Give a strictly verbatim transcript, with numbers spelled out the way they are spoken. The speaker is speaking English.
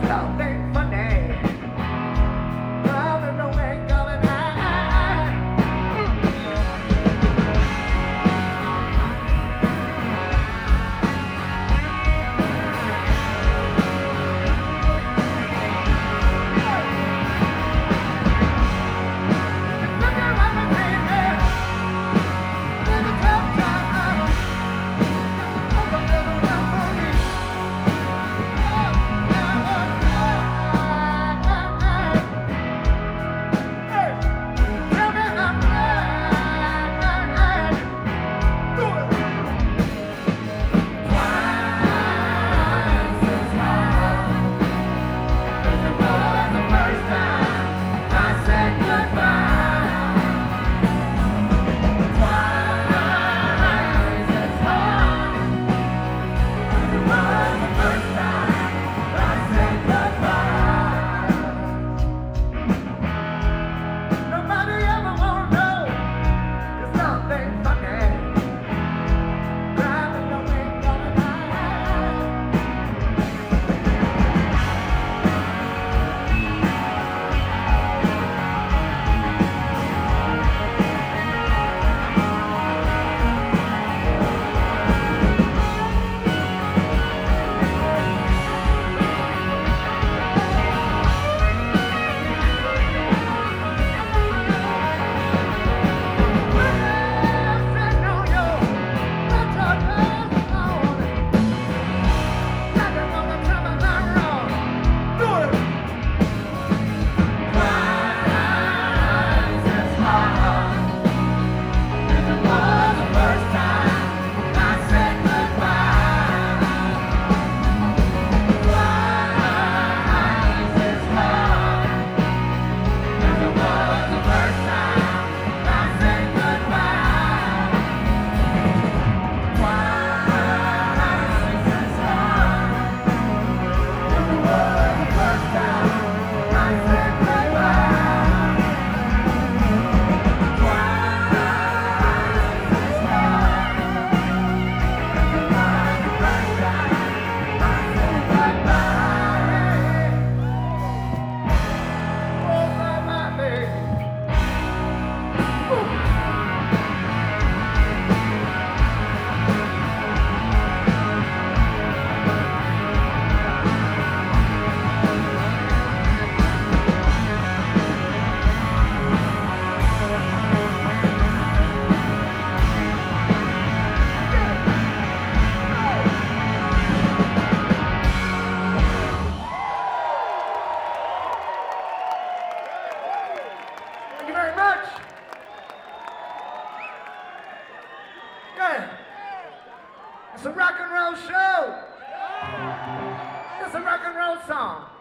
Something funny. Driving away, coming high. Looking at me, baby. In a tough time. Hope I'm living well for me. Nobody ever wanna know, 'cause something funny. Driving away, coming high. Thank you very much. Good. It's a rock and roll show. It's a rock and roll song.